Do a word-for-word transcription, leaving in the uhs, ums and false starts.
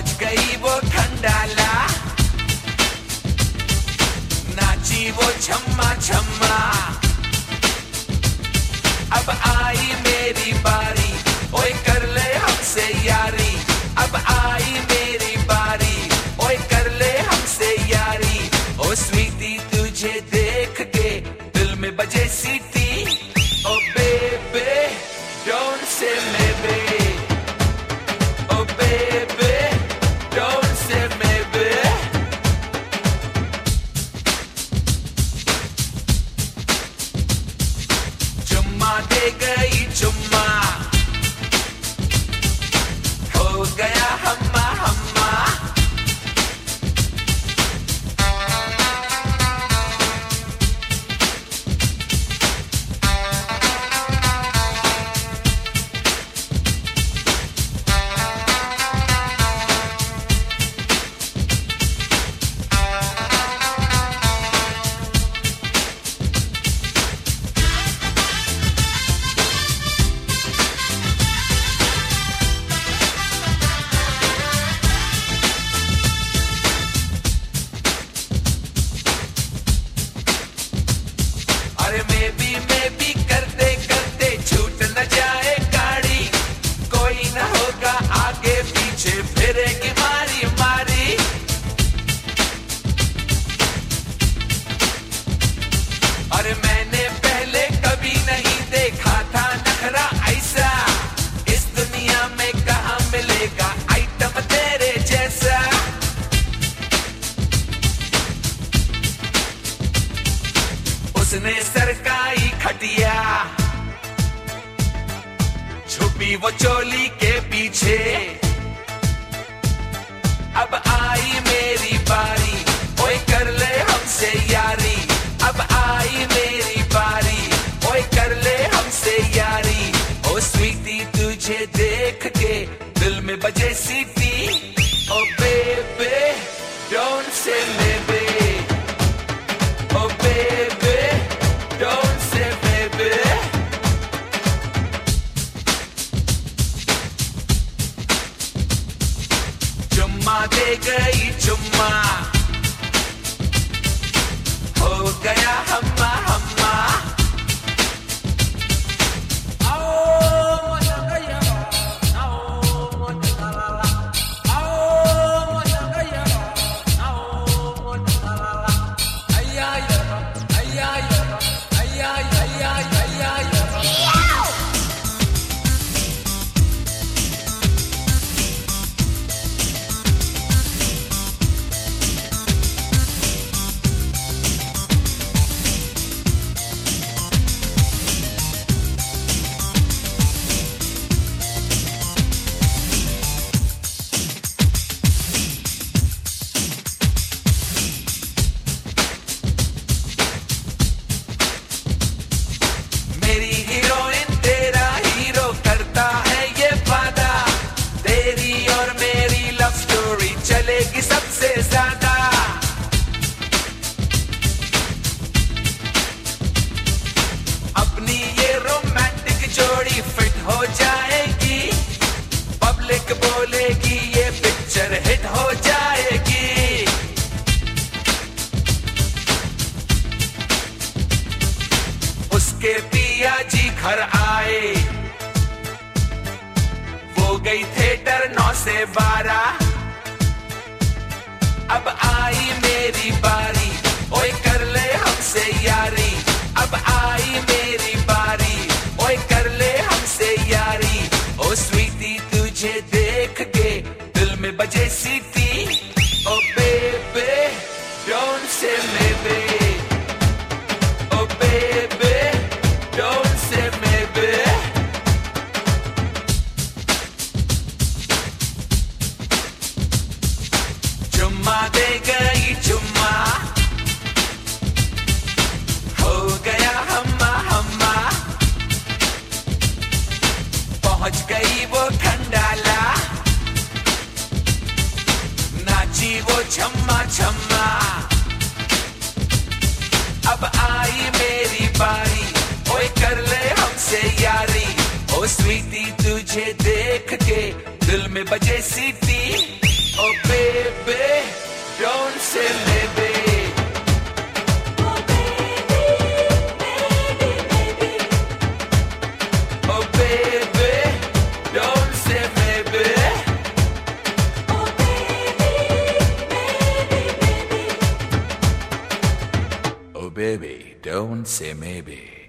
पहुंच गई वो खंडाला, नाची वो छम्मा छम्मा। अब आई मेरी बारी, ओए कर ले हमसे यारी। अब आई मेरी बारी, ओए कर ले हमसे यारी। ओ स्वीटी तुझे देख के दिल में बजे सीटी। ओ बेबे डोंट से मेबे, ओ बेबे डोंट से मेबे। चुम्मा दे गई चुम्मा, हो गया हम्मा हम्मा। अरे मैं भी मैं भी करते करते छूट न जाए गाड़ी। कोई न होगा आगे पीछे फिरेगी मारी मारी। अरे मैंने पहले कभी नहीं देखा था नखरा ऐसा। इस दुनिया में कहाँ मिलेगा आइटम तेरे जैसा। उसने सरकाई खटिया, छुपी वो चोली के पीछे। अब आई मेरी बारी, ओए कर ले हमसे यारी। अब आई मेरी बारी, ओए कर ले हमसे यारी। ओ स्वीटी तुझे देख के दिल में बजे सीटी। ओ बेबे डोंट से मेबे, ओ बेबे डोंट से मेबे। चुम्मा दे गई चुम्मा, हो गया हम्मा हम्मा। मेरी हीरोइन तेरा हीरो करता है ये वादा। तेरी और मेरी लव स्टोरी चलेगी सबसे ज्यादा। अपनी ये रोमांटिक जोड़ी फिट हो जाएगी। पब्लिक बोलेगी ये पिक्चर हिट हो जाएगी। उसके पिया जी घर आए, वो गई थिएटर नौ से बारह। अब आई मेरी बारी, ओए कर ले हमसे यारी। अब आई मेरी बारी, ओए कर ले हमसे यारी। ओ स्वीटी तुझे देख के दिल में बजे सीटी। ओ बेबे डोंट से मेबे, ओ बेबे डोंट से मेबे। चुम्मा दे गई चुम्मा, हो गया हम्मा हम्मा। पहुंच गई वो खंडाला, नाची वो छम्मा छम्मा। अब आई मेरी बारी, ओए कर ले हमसे यारी। ओ स्वीटी तुझे देख के दिल में बजे सीटी। say maybe. Oh baby, don't say maybe. Oh baby, maybe, maybe. Oh baby, don't say maybe.